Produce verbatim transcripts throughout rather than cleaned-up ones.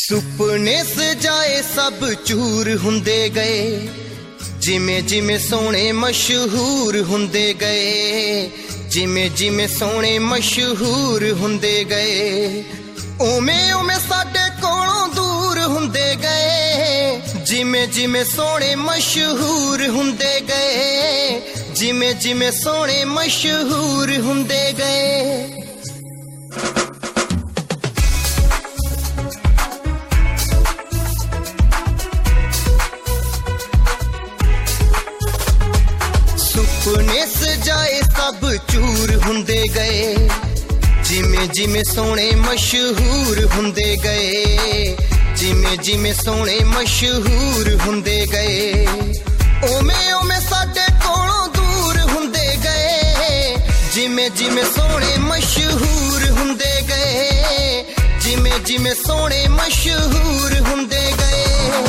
सुपने सजाए सब चूर हुंदे गए, जिमें जिमें सोने मशहूर हुंदे गए, जिमें जिमें सोने मशहूर हुंदे गए, उमें उमें साडे कोलों दूर हुंदे गए, जिमें जिमें सोने मशहूर हुंदे गए, जिमें जिमें सोने मशहूर हुंदे गए। सुपने सजाए सब चूर हुंदे गए, जिमें जिमें सोने मशहूर हुंदे गए, जिमें जिमें सोने मशहूर हुंदे गए, उमें उमें साडे कोलों दूर हुंदे गए, जिमें जिमें सोने मशहूर हुंदे गए, जिमें जिमें सोने मशहूर हुंदे गए।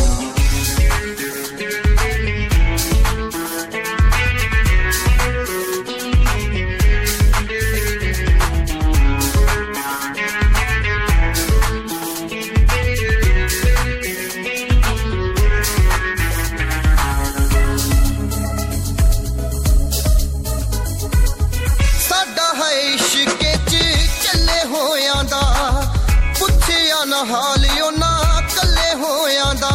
हाल यो ना कल्ले होयां दा,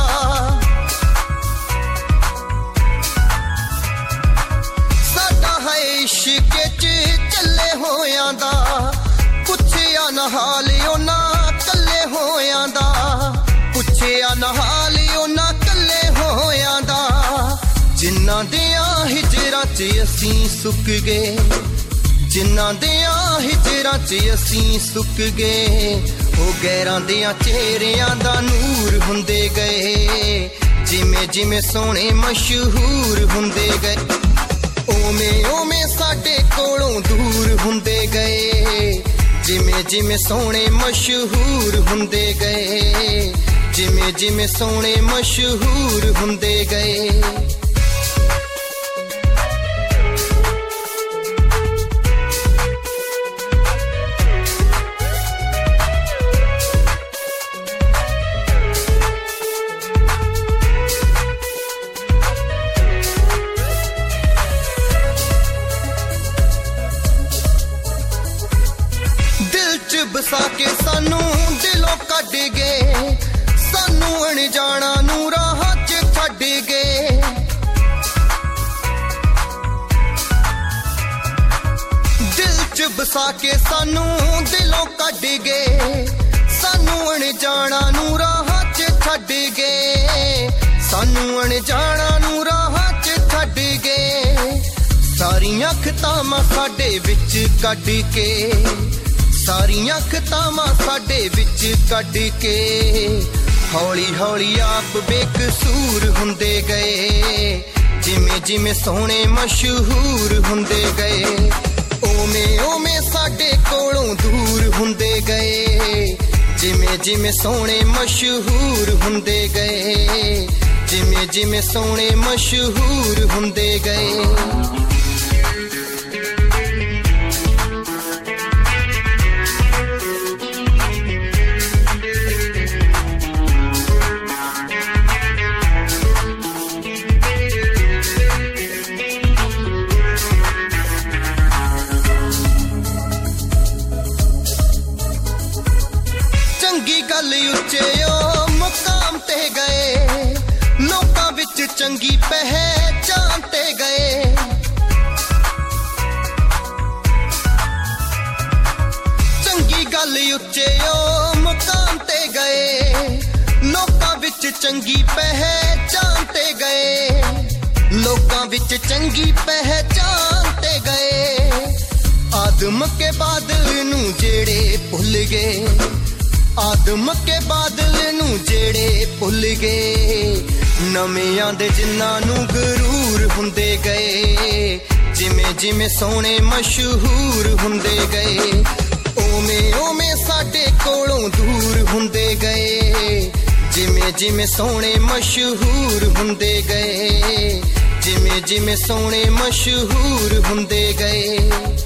साडा है इश्क च चले होयां दा, पुछया ना हाल यो ना कल्ले होयां दा, पुछया ना हाल यो ना कल्ले होयां दा, जिन्ना दियां हिजरां च असीं सुक गए, जिन्ना दियां हिजरां च असीं सुक गए, ओ गैरां दियां चेहरियां दा नूर हुंदे गए, जिमें जिमें सोने मशहूर हुंदे गए, ओमें ओमें साडे कोलों दूर हुंदे गए, जिमें जिमें सोने मशहूर हुंदे गए, जिमें जिमें सोने मशहूर हुंदे गए। बसा के सानू दिलों कढ गए, सानू अनजाना नू राह च छड्ड गए, दिल च बसा के सानू दिलों कढ गए, सानू अनजाना नू राह च छड्ड गए, सानू अनजाना नू राह च छड्ड गए, सारियां खतावां साडे विच कढ के, सारियां खतावां साडे विच कढ के, हौली हौली आप बेकसूर हुंदे गए, जिमें जिमें सोने मशहूर हुंदे गए, ओमें ओमें साडे कोलों दूर हुंदे गए, जिमें जिमें सोने मशहूर हुंदे गए, जिमें जिमें सोने मशहूर हुंदे गए। चंगी गल उच्चे ओ मुकाम ते गए, लोकां विच चंगी पहचान ते गए, चंगी गल उच्चे ओ मुकाम ते गए, लोकां विच चंगी पहचान ते गए, लोकां विच चंगी पहचान ते गए, आदम के बादल नू जेड़े भुल गए, आदम के बादल नू जेड़े भुल गए, नवें आंदे जिन्ना नू गरूर हुंदे गए, जिमें जिमें सोने मशहूर हुंदे गए, ओमें ओमें साडे कोलों दूर हुंदे गए, जिमें जिमें सोने मशहूर हुंदे गए, जिमें जिमें सोने मशहूर हुंदे गए।